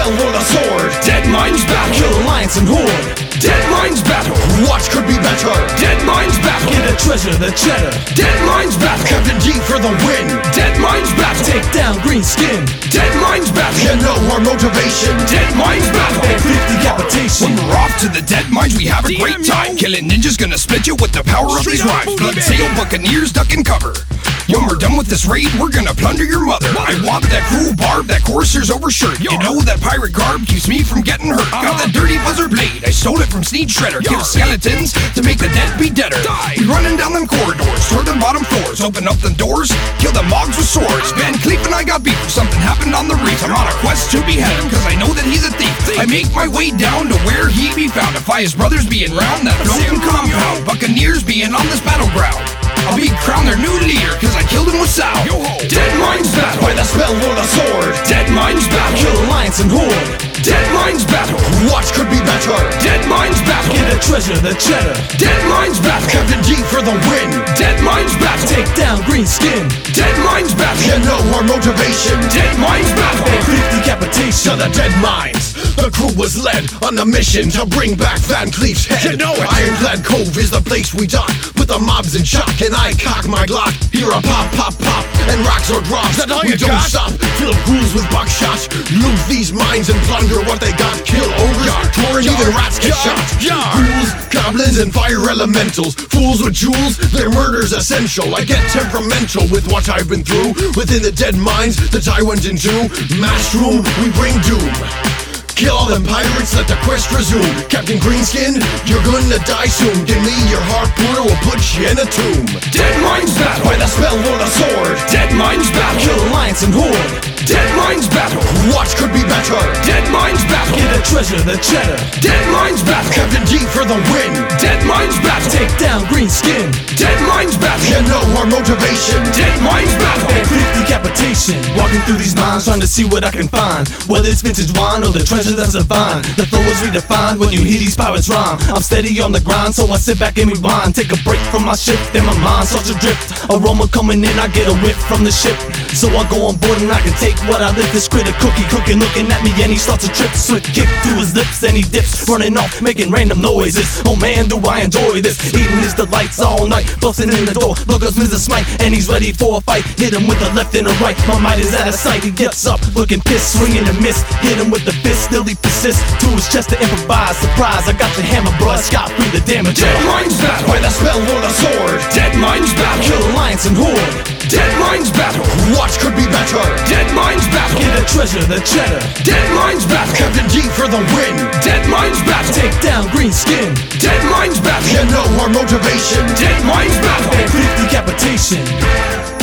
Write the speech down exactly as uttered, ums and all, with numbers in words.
spell or the sword. Dead Minds battle. Kill alliance and horde. Dead Minds battle. What could be better? Dead Minds battle. Get the treasure, the cheddar. Dead Minds battle. Captain D for the win. Dead Minds battle. Take down green skin. Dead Minds battle. You know our motivation. Dead Minds battle. Complete decapitation. When we're off to the Dead Minds, we have a great time. Killing ninjas gonna split you with the power of these rhymes. Blood sail, buccaneers duck and cover. When we're done with this raid, we're gonna plunder your mother. I want that cruel barb, that Corsair's overshirt. You know that pirate garb keeps me from getting hurt. Got that dirty buzzard blade, I stole it from Sneed Shredder. Kill skeletons to make the dead be deader. We running down them corridors, toward the bottom floors. Open up the doors, kill the mogs with swords. Van Cleef and I got beef, something happened on the reef. I'm on a quest to behead him, cause I know that he's a thief. I make my way down to where he be found. Defy his brothers being round that floating compound. Buccaneers being on this battleground. I'll be crowned their new leader, cause I killed him with Sal. Dead Minds battle. By the spell or the sword. Dead Minds battle. Kill alliance and horde. Dead Minds battle. What could be better? Dead Minds battle. Get the treasure, the cheddar. Dead Minds battle. Captain D for the win. Dead Minds battle. Take down green skin. Dead Minds battle. You know our motivation. Dead Minds battle. Complete decapitation. To the Dead Minds, the crew was led on a mission to bring back Van Cleef's head. You know it. Ironclad Cove is the place we dock. Put the mobs in shock and I cock my Glock. Hear a pop, pop, pop, and rocks or drops. That all we you don't got? stop. Fill ghouls with buckshots. Loot these mines and plunder what they got. Kill ogres, torn, even rats get shot. Ghouls, goblins, and fire elementals. Fools with jewels, their murder's essential. I get temperamental with what I've been through. Within the Dead Minds that I went into. Maelstrom, we bring doom. Kill all them pirates, let the quest resume. Captain Greenskin, you're gonna die soon. Give me your harpoon or we'll put you in a tomb. Dead Minds battle. By the spell or the sword. Dead Minds battle. Kill alliance and horde. Dead Minds battle. What could be better? Dead Minds battle. Get the treasure, the cheddar. Dead Minds battle. Captain D for the win. Dead Minds battle. Take down green skin. Dead Minds battle. You know our motivation. Dead Minds battle. Complete decapitation. Walking through these mines trying to see what I can find. Whether it's vintage wine or the treasure that's divine. The flow is redefined when you hear these pirates rhyme. I'm steady on the grind, so I sit back and rewind. Take a break from my shift, and my mind starts to drift. Aroma coming in, I get a whiff from the ship. So I go on board and I can take what I live. This critter cookie cooking, looking at me, and he starts to trip. Swift kick to his lips, and he dips, running off, making random noises. Oh man, do I enjoy this. Eating his delights all night, busting in the door. Look up Mister Smite, and he's ready for a fight. Hit him with the left and the right, my might is out of sight. He gets up, looking pissed, swinging and miss. Hit him with the fist, still he persists. To his chest to improvise, surprise, I got the hammer, bro. Scott free the damage. Dead Minds battle. By the spell or the sword. Dead Minds battle. Kill alliance and horde. Dead Minds battle. What could be better? Dead Minds battle. Get the treasure, the cheddar. Dead Minds battle. Captain D for the win. Dead Minds battle. Take down green skin. Dead Minds battle. You know our motivation. Dead Minds battle. Complete decapitation.